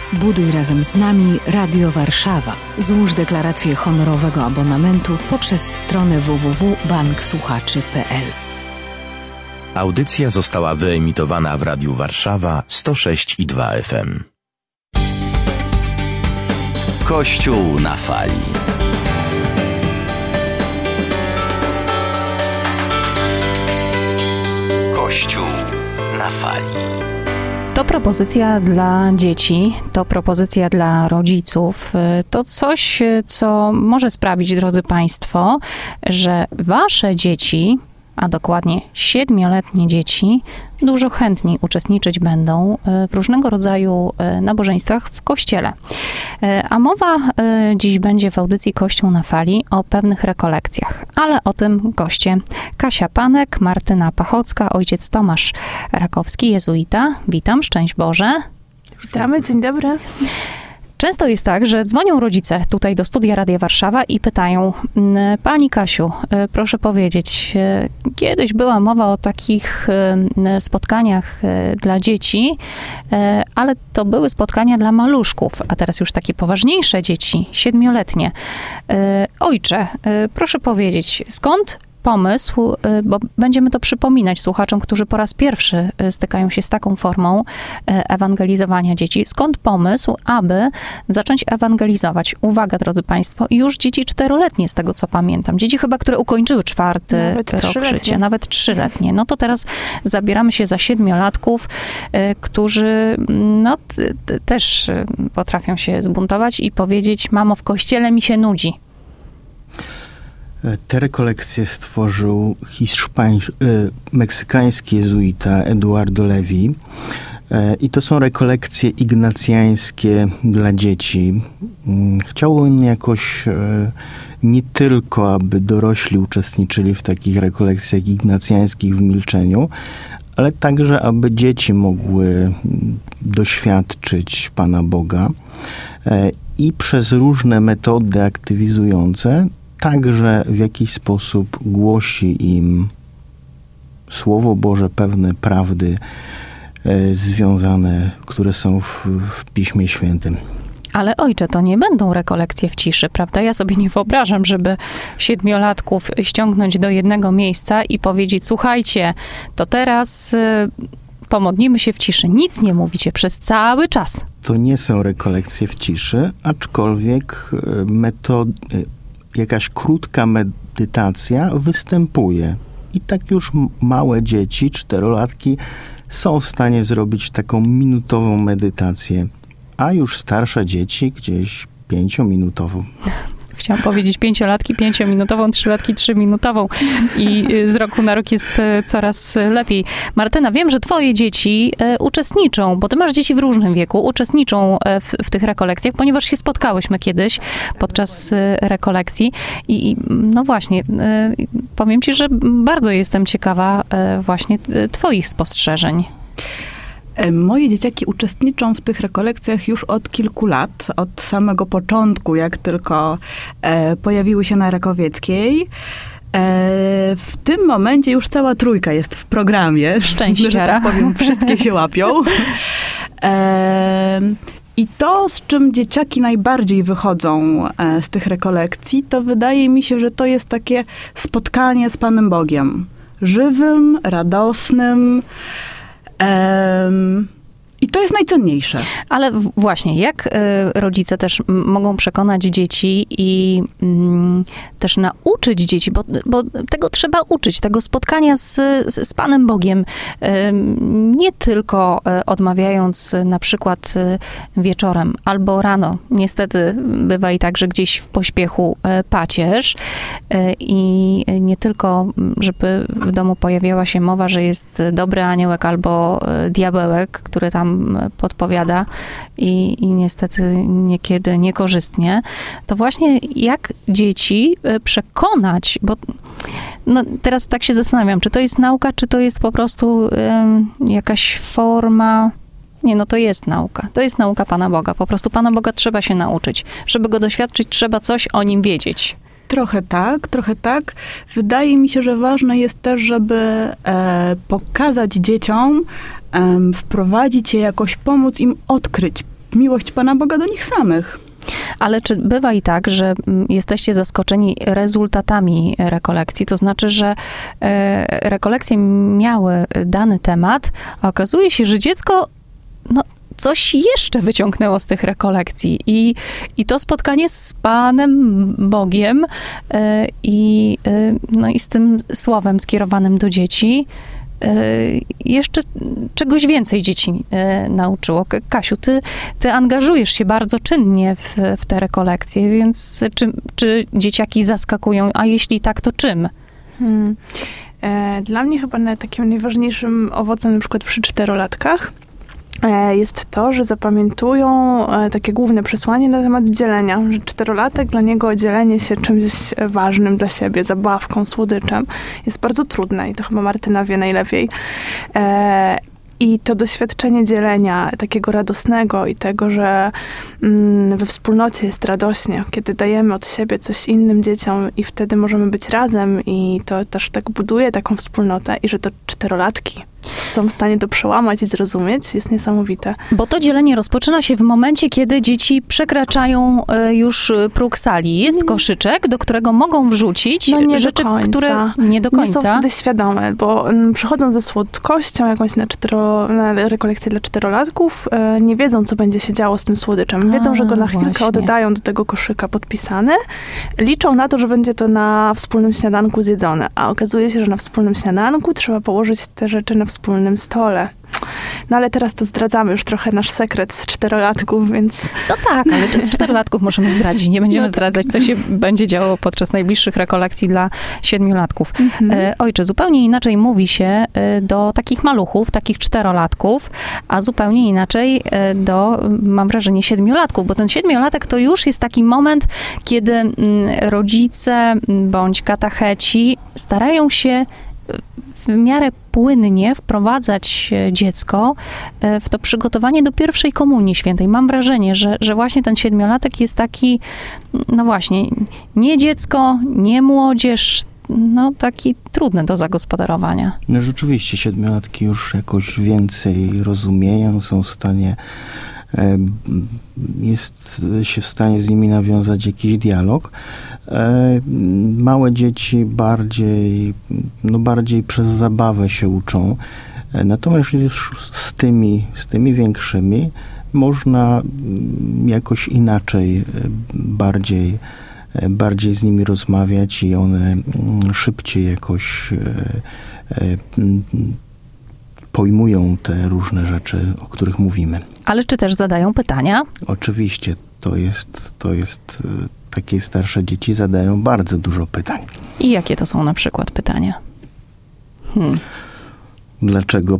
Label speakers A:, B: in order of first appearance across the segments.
A: Buduj razem z nami Radio Warszawa. Złóż deklarację honorowego abonamentu poprzez stronę www.banksłuchaczy.pl.
B: Audycja została wyemitowana w Radiu Warszawa 106,2 FM.
C: Kościół na fali. Kościół na fali.
D: To propozycja dla dzieci, to propozycja dla rodziców, to coś, co może sprawić, drodzy Państwo, że Wasze dzieci, a dokładnie 7-letnie dzieci, dużo chętniej uczestniczyć będą w różnego rodzaju nabożeństwach w kościele. A mowa dziś będzie w audycji Kościół na fali o pewnych rekolekcjach, ale o tym goście Kasia Panek, Martyna Pachocka, ojciec Tomasz Rakowski, jezuita. Witam, szczęść Boże.
E: Witamy, dzień dobry.
D: Często jest tak, że dzwonią rodzice tutaj do Studia Radia Warszawa i pytają: Pani Kasiu, proszę powiedzieć, kiedyś była mowa o takich spotkaniach dla dzieci, ale to były spotkania dla maluszków, a teraz już takie poważniejsze dzieci, 7-letnie. Ojcze, proszę powiedzieć, skąd pomysł, bo będziemy to przypominać słuchaczom, którzy po raz pierwszy stykają się z taką formą ewangelizowania dzieci. Skąd pomysł, aby zacząć ewangelizować? Uwaga, drodzy Państwo, już dzieci 4-letnie, z tego co pamiętam. Dzieci chyba, które ukończyły 4. rok życia, nawet 3-letnie. No to teraz zabieramy się za 7-latków, którzy no, też potrafią się zbuntować i powiedzieć: mamo, w kościele mi się nudzi.
F: Te rekolekcje stworzył meksykański jezuita Eduardo Levi. I to są rekolekcje ignacjańskie dla dzieci. Chciał on jakoś nie tylko, aby dorośli uczestniczyli w takich rekolekcjach ignacjańskich w milczeniu, ale także, aby dzieci mogły doświadczyć Pana Boga i przez różne metody aktywizujące także w jakiś sposób głosi im Słowo Boże, pewne prawdy związane, które są w Piśmie Świętym.
D: Ale ojcze, to nie będą rekolekcje w ciszy, prawda? Ja sobie nie wyobrażam, żeby 7-latków ściągnąć do jednego miejsca i powiedzieć: słuchajcie, to teraz pomodlimy się w ciszy. Nic nie mówicie przez cały czas.
F: To nie są rekolekcje w ciszy, aczkolwiek jakaś krótka medytacja występuje. I tak już małe dzieci, 4-latki, są w stanie zrobić taką minutową medytację, a już starsze dzieci gdzieś 5-minutową.
D: Chciałam powiedzieć 5-latki 5-minutową, 3-latki 3-minutową i z roku na rok jest coraz lepiej. Martyna, wiem, że twoje dzieci uczestniczą, bo ty masz dzieci w różnym wieku, uczestniczą w tych rekolekcjach, ponieważ się spotkałyśmy kiedyś podczas rekolekcji i no właśnie, powiem ci, że bardzo jestem ciekawa właśnie twoich spostrzeżeń.
E: Moje dzieciaki uczestniczą w tych rekolekcjach już od kilku lat, od samego początku, jak tylko pojawiły się na Rakowieckiej. W tym momencie już cała trójka jest w programie.
D: Szczęściara.
E: Że tak powiem, wszystkie się łapią. I to, z czym dzieciaki najbardziej wychodzą z tych rekolekcji, to wydaje mi się, że to jest takie spotkanie z Panem Bogiem. Żywym, radosnym. I to jest najcenniejsze.
D: Ale właśnie, jak rodzice też mogą przekonać dzieci i też nauczyć dzieci, bo tego trzeba uczyć, tego spotkania z Panem Bogiem. Nie tylko odmawiając na przykład wieczorem albo rano. Niestety bywa i tak, że gdzieś w pośpiechu pacierz i nie tylko, żeby w domu pojawiała się mowa, że jest dobry aniołek albo diabełek, który tam podpowiada i niestety niekiedy niekorzystnie, to właśnie jak dzieci przekonać, bo no, teraz tak się zastanawiam, czy to jest nauka, czy to jest po prostu jakaś forma. Nie, no to jest nauka. To jest nauka Pana Boga. Po prostu Pana Boga trzeba się nauczyć. Żeby go doświadczyć, trzeba coś o nim wiedzieć.
E: Trochę tak. Wydaje mi się, że ważne jest też, żeby pokazać dzieciom, wprowadzić je, jakoś pomóc im odkryć miłość Pana Boga do nich samych.
D: Ale czy bywa i tak, że jesteście zaskoczeni rezultatami rekolekcji? To znaczy, że rekolekcje miały dany temat, a okazuje się, że dziecko coś jeszcze wyciągnęło z tych rekolekcji. I to spotkanie z Panem Bogiem i z tym słowem skierowanym do dzieci jeszcze czegoś więcej dzieci nauczyło. Kasiu, ty angażujesz się bardzo czynnie w te rekolekcje, więc czy dzieciaki zaskakują, a jeśli tak, to czym?
G: Dla mnie chyba takim najważniejszym owocem, na przykład przy 4-latkach, jest to, że zapamiętują takie główne przesłanie na temat dzielenia, że 4-latek dla niego dzielenie się czymś ważnym dla siebie, zabawką, słodyczem jest bardzo trudne i to chyba Martyna wie najlepiej. I to doświadczenie dzielenia takiego radosnego i tego, że we wspólnocie jest radośnie, kiedy dajemy od siebie coś innym dzieciom i wtedy możemy być razem i to też tak buduje taką wspólnotę i że to 4-latki są w stanie to przełamać i zrozumieć, jest niesamowite.
D: Bo to dzielenie rozpoczyna się w momencie, kiedy dzieci przekraczają już próg sali. Jest koszyczek, do którego mogą wrzucić rzeczy, które nie do końca.
G: Nie są wtedy świadome, bo przychodzą ze słodkością jakąś na rekolekcję dla 4-latków, nie wiedzą, co będzie się działo z tym słodyczem. Wiedzą, że go na chwilkę oddają do tego koszyka podpisany, liczą na to, że będzie to na wspólnym śniadanku zjedzone, a okazuje się, że na wspólnym śniadanku trzeba położyć te rzeczy na wspólnym stole. No ale teraz to zdradzamy już trochę nasz sekret z 4-latków, więc...
D: No tak, ale z 4-latków możemy zdradzić. Nie będziemy zdradzać, co się będzie działo podczas najbliższych rekolekcji dla 7-latków. Ojcze, zupełnie inaczej mówi się do takich maluchów, takich 4-latków, a zupełnie inaczej do, mam wrażenie, 7-latków, bo ten 7-latek to już jest taki moment, kiedy rodzice bądź katecheci starają się w miarę płynnie wprowadzać dziecko w to przygotowanie do pierwszej komunii świętej. Mam wrażenie, że właśnie ten 7-latek jest taki, no właśnie, nie dziecko, nie młodzież, taki trudny do zagospodarowania.
F: No rzeczywiście 7-latki już jakoś więcej rozumieją, są w stanie, jest się w stanie z nimi nawiązać jakiś dialog. Małe dzieci bardziej przez zabawę się uczą. Natomiast już z tymi większymi można jakoś inaczej, bardziej z nimi rozmawiać i one szybciej jakoś pojmują te różne rzeczy, o których mówimy.
D: Ale czy też zadają pytania?
F: Oczywiście, to jest takie starsze dzieci zadają bardzo dużo pytań.
D: I jakie to są na przykład pytania?
F: Dlaczego,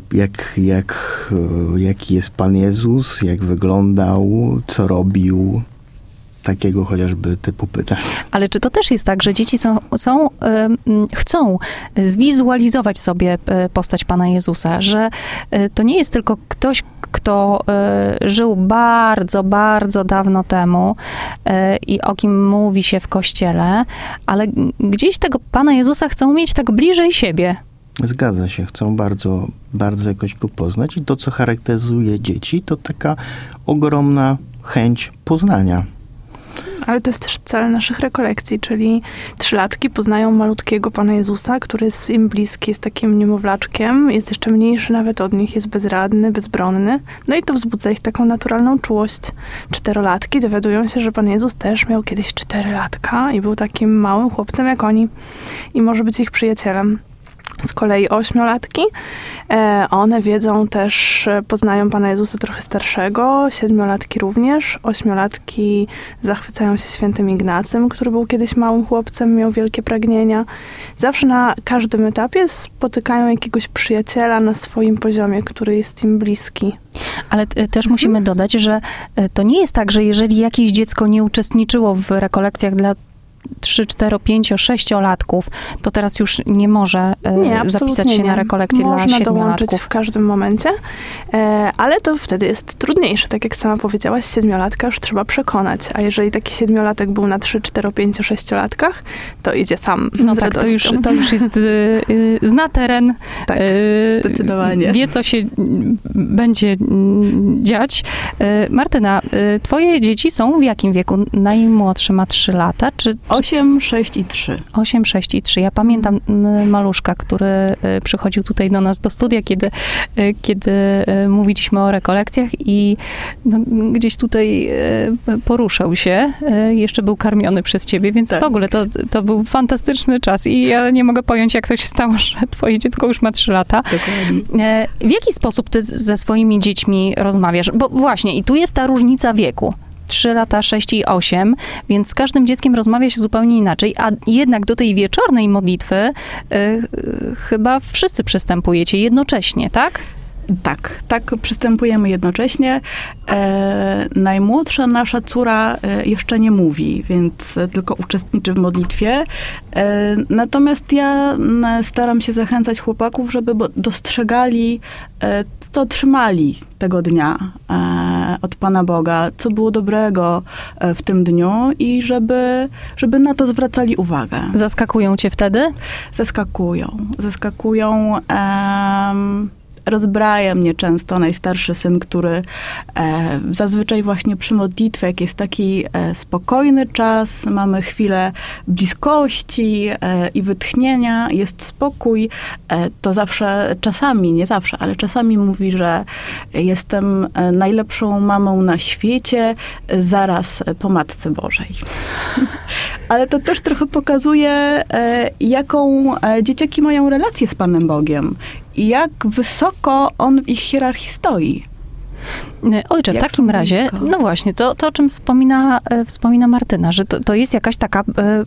F: jaki jest Pan Jezus, jak wyglądał, co robił, takiego chociażby typu pytań.
D: Ale czy to też jest tak, że dzieci chcą zwizualizować sobie postać Pana Jezusa, że to nie jest tylko ktoś, kto żył bardzo, bardzo dawno temu i o kim mówi się w kościele, ale gdzieś tego Pana Jezusa chcą mieć tak bliżej siebie.
F: Zgadza się, chcą bardzo, bardzo jakoś go poznać i to, co charakteryzuje dzieci, to taka ogromna chęć poznania.
G: Ale to jest też cel naszych rekolekcji, czyli 3-latki poznają malutkiego Pana Jezusa, który jest im bliski, jest takim niemowlaczkiem, jest jeszcze mniejszy nawet od nich, jest bezradny, bezbronny. No i to wzbudza ich taką naturalną czułość. 4-latki dowiadują się, że Pan Jezus też miał kiedyś 4-latka i był takim małym chłopcem jak oni i może być ich przyjacielem. Z kolei 8-latki, one wiedzą też, poznają Pana Jezusa trochę starszego, 7-latki również, 8-latki zachwycają się świętym Ignacym, który był kiedyś małym chłopcem, miał wielkie pragnienia. Zawsze na każdym etapie spotykają jakiegoś przyjaciela na swoim poziomie, który jest im bliski.
D: Ale też musimy dodać, że to nie jest tak, że jeżeli jakieś dziecko nie uczestniczyło w rekolekcjach dla 3, 4, 5, 6-latków, to teraz już nie może zapisać się na rekolekcje dla 7-latków.
G: Można dołączyć w każdym momencie, ale to wtedy jest trudniejsze. Tak jak sama powiedziałaś, 7-latka już trzeba przekonać, a jeżeli taki 7-latek był na 3, 4, 5, 6-latkach, to idzie sam z radością.
D: To już jest, zna teren,
E: Tak, zdecydowanie.
D: Wie, co się będzie dziać. Martyna, twoje dzieci są w jakim wieku? Najmłodszy ma 3 lata, czy
E: 8, 6 i 3.
D: 8, 6 i 3. Ja pamiętam maluszka, który przychodził tutaj do nas do studia, kiedy mówiliśmy o rekolekcjach i gdzieś tutaj poruszał się. Jeszcze był karmiony przez ciebie, więc
E: tak.
D: W ogóle to był fantastyczny czas i ja nie mogę pojąć, jak to się stało, że twoje dziecko już ma 3 lata.
E: Dokładnie.
D: W jaki sposób ty ze swoimi dziećmi rozmawiasz? Bo właśnie, i tu jest ta różnica wieku. 3 lata, 6 i 8, więc z każdym dzieckiem rozmawia się zupełnie inaczej, a jednak do tej wieczornej modlitwy chyba wszyscy przystępujecie jednocześnie, tak?
E: Tak, przystępujemy jednocześnie. Najmłodsza nasza córa jeszcze nie mówi, więc tylko uczestniczy w modlitwie. Natomiast ja staram się zachęcać chłopaków, żeby dostrzegali, co otrzymali tego dnia od Pana Boga, co było dobrego w tym dniu i żeby na to zwracali uwagę.
D: Zaskakują cię wtedy?
E: Zaskakują. Rozbraja mnie często najstarszy syn, który zazwyczaj właśnie przy modlitwie, jak jest taki spokojny czas, mamy chwilę bliskości i wytchnienia, jest spokój, to zawsze, czasami, nie zawsze, ale czasami mówi, że jestem najlepszą mamą na świecie, zaraz po Matce Bożej. Ale to też trochę pokazuje, jaką dzieciaki mają relację z Panem Bogiem. I jak wysoko on w ich hierarchii stoi.
D: Ojcze, w takim razie, no właśnie, to o czym wspomina Martyna, że to jest jakaś taka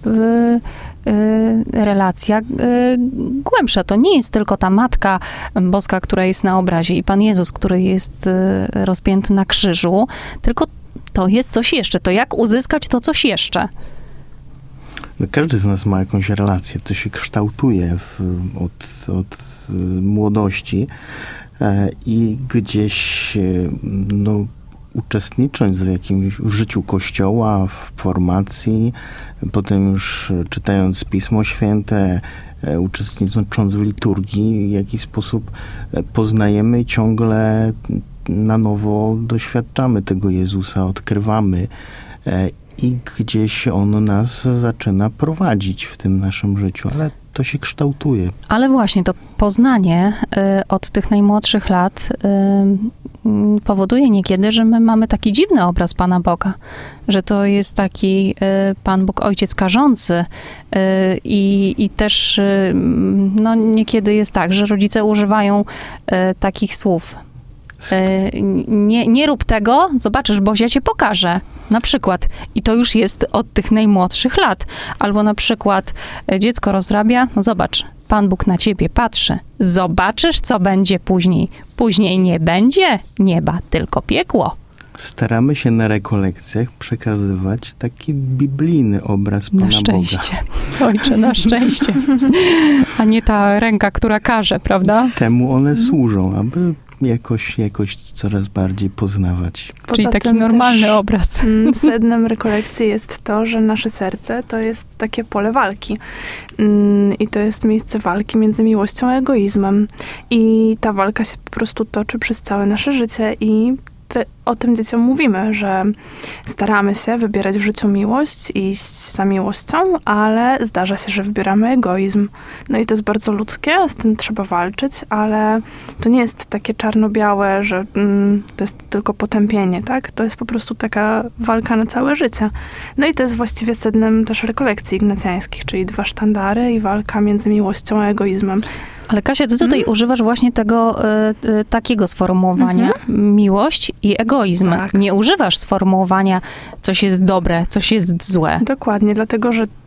D: relacja głębsza. To nie jest tylko ta Matka Boska, która jest na obrazie i Pan Jezus, który jest rozpięty na krzyżu, tylko to jest coś jeszcze. To jak uzyskać to coś jeszcze?
F: No, każdy z nas ma jakąś relację. To się kształtuje od młodości i gdzieś uczestnicząc w życiu Kościoła, w formacji, potem już czytając Pismo Święte, uczestnicząc w liturgii, w jakiś sposób poznajemy i ciągle na nowo doświadczamy tego Jezusa, odkrywamy i gdzieś On nas zaczyna prowadzić w tym naszym życiu, ale to się kształtuje.
D: Ale właśnie to poznanie od tych najmłodszych lat powoduje niekiedy, że my mamy taki dziwny obraz Pana Boga, że to jest taki Pan Bóg Ojciec karzący i też niekiedy jest tak, że rodzice używają takich słów. Nie rób tego, zobaczysz, Bozia cię pokaże. Na przykład. I to już jest od tych najmłodszych lat. Albo na przykład dziecko rozrabia, no zobacz, Pan Bóg na ciebie patrzy. Zobaczysz, co będzie później. Później nie będzie nieba, tylko piekło.
F: Staramy się na rekolekcjach przekazywać taki biblijny obraz Pana Boga.
D: Na szczęście. Ojcze, na szczęście. A nie ta ręka, która karze, prawda?
F: Temu one służą, aby jakoś coraz bardziej poznawać.
D: Czyli taki normalny obraz.
G: Sednem rekolekcji jest to, że nasze serce to jest takie pole walki. I to jest miejsce walki między miłością a egoizmem. I ta walka się po prostu toczy przez całe nasze życie i o tym dzieciom mówimy, że staramy się wybierać w życiu miłość, iść za miłością, ale zdarza się, że wybieramy egoizm. No i to jest bardzo ludzkie, z tym trzeba walczyć, ale to nie jest takie czarno-białe, że to jest tylko potępienie, tak? To jest po prostu taka walka na całe życie. No i to jest właściwie sednem też rekolekcji ignacjańskich, czyli 2 sztandary i walka między miłością a egoizmem.
D: Ale Kasia, ty tutaj używasz właśnie tego takiego sformułowania, miłość i egoizm. Tak. Nie używasz sformułowania, coś jest dobre, coś jest złe.
G: Dokładnie, dlatego, że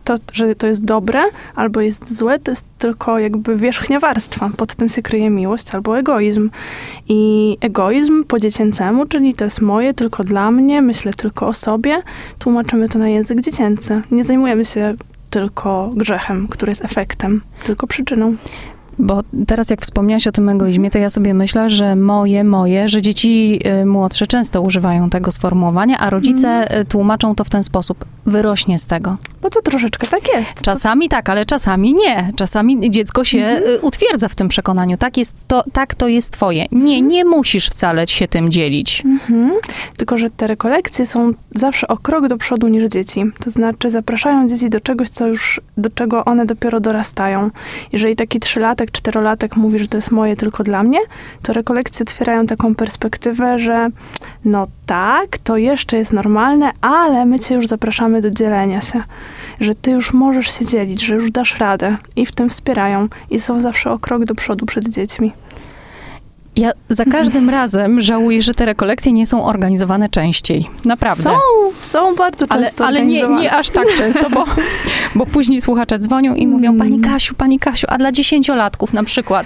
G: to, że to jest dobre albo jest złe, to jest tylko jakby wierzchnia warstwa. Pod tym się kryje miłość albo egoizm. I egoizm po dziecięcemu, czyli to jest moje, tylko dla mnie, myślę tylko o sobie, tłumaczymy to na język dziecięcy. Nie zajmujemy się tylko grzechem, który jest efektem, tylko przyczyną.
D: Bo teraz jak wspomniałaś o tym egoizmie, to ja sobie myślę, że że dzieci młodsze często używają tego sformułowania, a rodzice tłumaczą to w ten sposób. Wyrośnie z tego.
G: Bo to troszeczkę tak jest.
D: Czasami tak, ale czasami nie. Czasami dziecko się utwierdza w tym przekonaniu. Tak to jest twoje. Nie musisz wcale się tym dzielić.
G: Tylko że te rekolekcje są zawsze o krok do przodu niż dzieci. To znaczy zapraszają dzieci do czegoś, do czego one dopiero dorastają. Jeżeli taki 3-latek, 4-latek mówi, że to jest moje tylko dla mnie, to rekolekcje otwierają taką perspektywę, że no tak, to jeszcze jest normalne, ale my cię już zapraszamy do dzielenia się. Że ty już możesz się dzielić, że już dasz radę. I w tym wspierają. I są zawsze o krok do przodu przed dziećmi.
D: Ja za każdym razem żałuję, że te rekolekcje nie są organizowane częściej. Naprawdę.
G: Są bardzo często
D: ale nie aż tak często, bo później słuchacze dzwonią i mówią, Pani Kasiu, a dla 10-latków na przykład.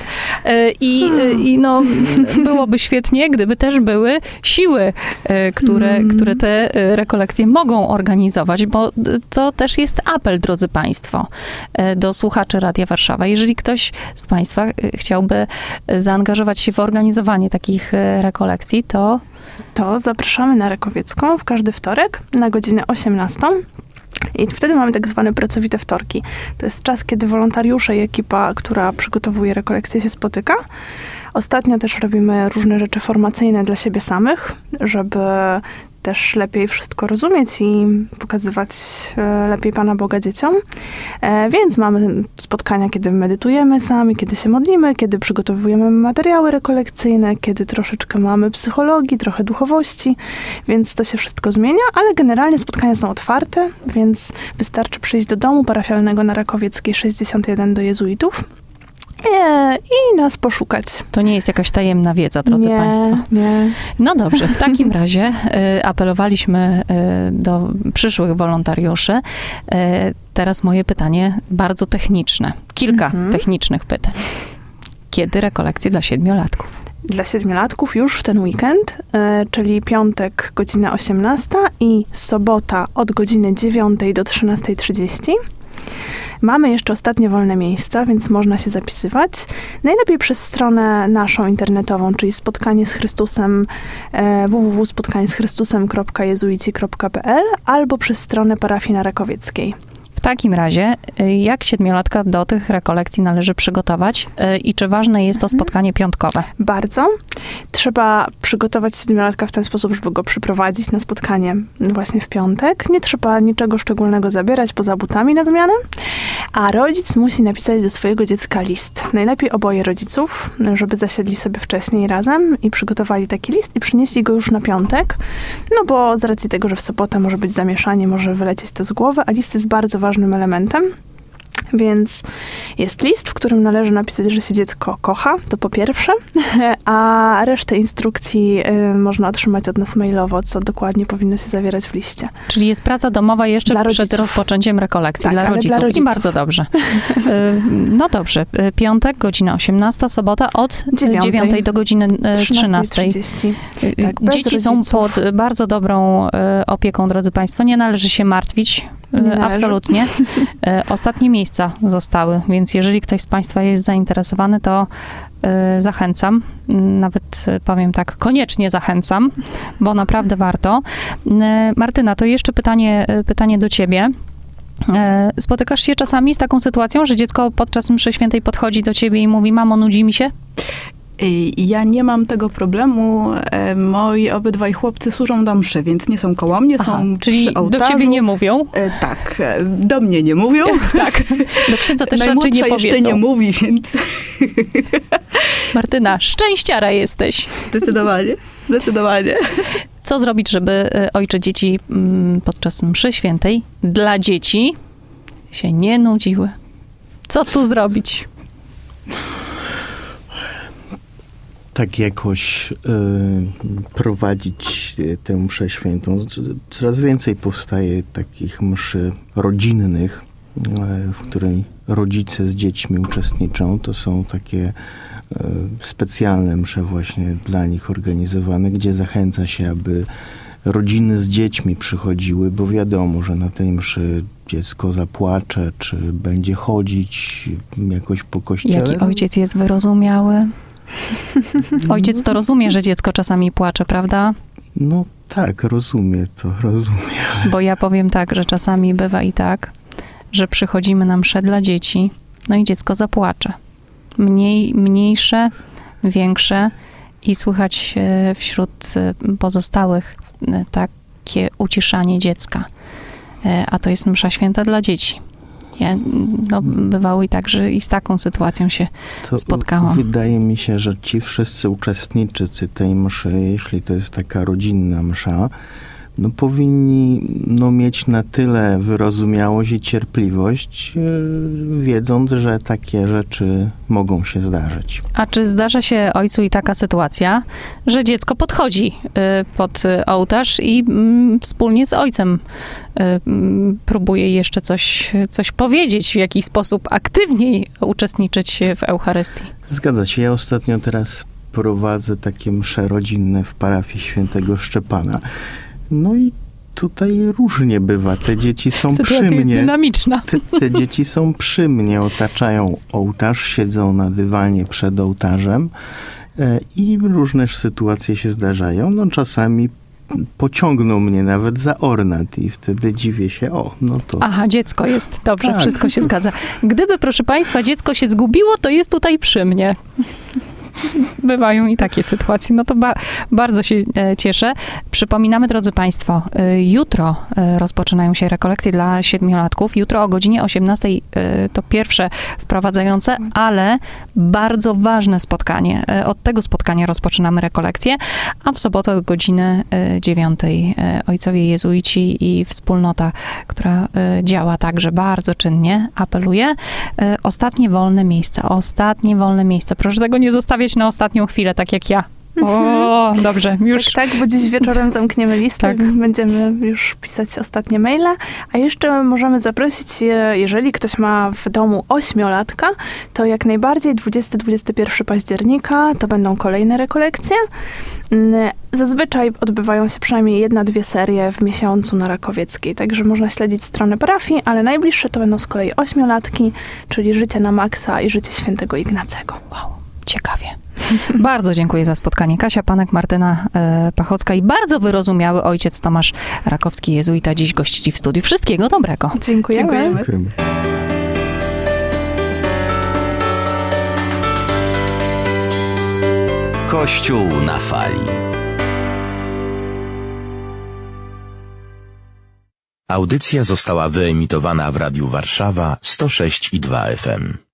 D: I no, byłoby świetnie, gdyby też były siły, które te rekolekcje mogą organizować, bo to też jest apel, drodzy Państwo, do słuchaczy Radia Warszawa. Jeżeli ktoś z Państwa chciałby zaangażować się w organizowanie takich rekolekcji, to
G: zapraszamy na Rakowiecką w każdy wtorek na godzinę 18. I wtedy mamy tak zwane pracowite wtorki. To jest czas, kiedy wolontariusze i ekipa, która przygotowuje rekolekcje, się spotyka. Ostatnio też robimy różne rzeczy formacyjne dla siebie samych, żeby też lepiej wszystko rozumieć i pokazywać lepiej Pana Boga dzieciom. Więc mamy spotkania, kiedy medytujemy sami, kiedy się modlimy, kiedy przygotowujemy materiały rekolekcyjne, kiedy troszeczkę mamy psychologii, trochę duchowości, więc to się wszystko zmienia, ale generalnie spotkania są otwarte, więc wystarczy przyjść do domu parafialnego na Rakowieckiej 61 do jezuitów i nas poszukać.
D: To nie jest jakaś tajemna wiedza, drodzy Państwo.
G: Nie.
D: No dobrze, w takim razie apelowaliśmy do przyszłych wolontariuszy. Teraz moje pytanie bardzo techniczne. Kilka technicznych pytań. Kiedy rekolekcje dla 7-latków?
G: Dla 7-latków już w ten weekend, czyli piątek godzina 18 i sobota od godziny 9 do 13:30. Mamy jeszcze ostatnie wolne miejsca, więc można się zapisywać. Najlepiej przez stronę naszą internetową, czyli spotkanie z Chrystusem, www.spotkanieschrystusem.jezuici.pl albo przez stronę parafii na Rakowieckiej.
D: W takim razie, jak 7-latka do tych rekolekcji należy przygotować i czy ważne jest to spotkanie piątkowe?
G: Bardzo. Trzeba przygotować 7-latka w ten sposób, żeby go przyprowadzić na spotkanie właśnie w piątek. Nie trzeba niczego szczególnego zabierać poza butami na zmianę, a rodzic musi napisać do swojego dziecka list. Najlepiej oboje rodziców, żeby zasiedli sobie wcześniej razem i przygotowali taki list i przynieśli go już na piątek, no bo z racji tego, że w sobotę może być zamieszanie, może wylecieć to z głowy, a list jest bardzo ważnym elementem. Więc jest list, w którym należy napisać, że się dziecko kocha, to po pierwsze, a resztę instrukcji można otrzymać od nas mailowo, co dokładnie powinno się zawierać w liście.
D: Czyli jest praca domowa jeszcze przed rozpoczęciem rekolekcji dla rodziców. I bardzo dobrze. No dobrze, piątek, godzina 18, sobota od 9 do godziny 13:30. Tak, dzieci są pod bardzo dobrą opieką, drodzy Państwo. Nie należy się martwić. Absolutnie. Ostatnie miejsca zostały, więc jeżeli ktoś z Państwa jest zainteresowany, to zachęcam. Nawet powiem tak, koniecznie zachęcam, bo naprawdę warto. Martyna, to jeszcze pytanie do ciebie. Spotykasz się czasami z taką sytuacją, że dziecko podczas mszy świętej podchodzi do ciebie i mówi: mamo, nudzi mi się?
E: Ja nie mam tego problemu. Moi obydwaj chłopcy służą do mszy, więc nie są koło mnie, są
D: czyli
E: przy ołtarzu.
D: Do ciebie nie mówią?
E: Tak, do mnie nie mówią.
D: Tak, do księdza też raczej nie powiedzą.
E: jeszcze nie mówi, więc...
D: Martyna, szczęściara jesteś.
E: Zdecydowanie.
D: Co zrobić, żeby ojcze dzieci podczas mszy świętej dla dzieci się nie nudziły? Co tu zrobić?
F: Tak jakoś prowadzić tę mszę świętą. Coraz więcej powstaje takich mszy rodzinnych, w której rodzice z dziećmi uczestniczą. To są takie specjalne msze właśnie dla nich organizowane, gdzie zachęca się, aby rodziny z dziećmi przychodziły, bo wiadomo, że na tej mszy dziecko zapłacze, czy będzie chodzić jakoś po kościele.
D: Jaki ojciec jest wyrozumiały? Ojciec to rozumie, że dziecko czasami płacze, prawda?
F: No tak, rozumie.
D: Bo ja powiem tak, że czasami bywa i tak, że przychodzimy na mszę dla dzieci, no i dziecko zapłacze. Mniejsze, większe i słychać wśród pozostałych takie uciszanie dziecka. A to jest msza święta dla dzieci. Bywało i tak, że i z taką sytuacją się spotkałam.
F: Wydaje mi się, że ci wszyscy uczestnicy tej mszy, jeśli to jest taka rodzinna msza, powinni mieć na tyle wyrozumiałość i cierpliwość, wiedząc, że takie rzeczy mogą się zdarzyć.
D: A czy zdarza się ojcu i taka sytuacja, że dziecko podchodzi pod ołtarz i wspólnie z ojcem próbuje jeszcze coś powiedzieć, w jakiś sposób aktywniej uczestniczyć w Eucharystii?
F: Zgadza się. Ja ostatnio teraz prowadzę takie msze rodzinne w parafii świętego Szczepana. No i tutaj różnie bywa. Te dzieci są
D: Sytuacja
F: przy mnie.
D: jest dynamiczna.
F: Te dzieci są przy mnie, otaczają ołtarz, siedzą na dywanie przed ołtarzem i różne sytuacje się zdarzają. Czasami pociągną mnie nawet za ornat i wtedy dziwię się, to...
D: Aha, dziecko jest. Dobrze,
F: tak.
D: Wszystko się zgadza. Gdyby, proszę państwa, dziecko się zgubiło, to jest tutaj przy mnie. Bywają i takie sytuacje. To bardzo się cieszę. Przypominamy, drodzy państwo, jutro rozpoczynają się rekolekcje dla 7-latków. Jutro o godzinie 18 to pierwsze wprowadzające, ale bardzo ważne spotkanie. Od tego spotkania rozpoczynamy rekolekcje, a w sobotę od godziny 9 ojcowie jezuici i wspólnota, która działa także bardzo czynnie, apeluje. Ostatnie wolne miejsce. Proszę tego nie zostawiać na ostatnią chwilę, tak jak ja. O, dobrze, już.
G: Tak, bo dziś wieczorem zamkniemy listę, będziemy już pisać ostatnie maile, a jeszcze możemy zaprosić, jeżeli ktoś ma w domu 8-latka, to jak najbardziej 20-21 października to będą kolejne rekolekcje. Zazwyczaj odbywają się przynajmniej 1-2 serie w miesiącu na Rakowieckiej, także można śledzić stronę parafii, ale najbliższe to będą z kolei 8-latki, czyli Życie na maksa i Życie świętego Ignacego.
D: Wow, ciekawie. Bardzo dziękuję za spotkanie. Kasia Panek, Martyna Pachocka i bardzo wyrozumiały ojciec Tomasz Rakowski, jezuita, dziś gościli w studiu. Wszystkiego dobrego.
G: Dziękujemy.
C: Kościół na fali.
B: Audycja została wyemitowana w Radiu Warszawa 106,2 FM.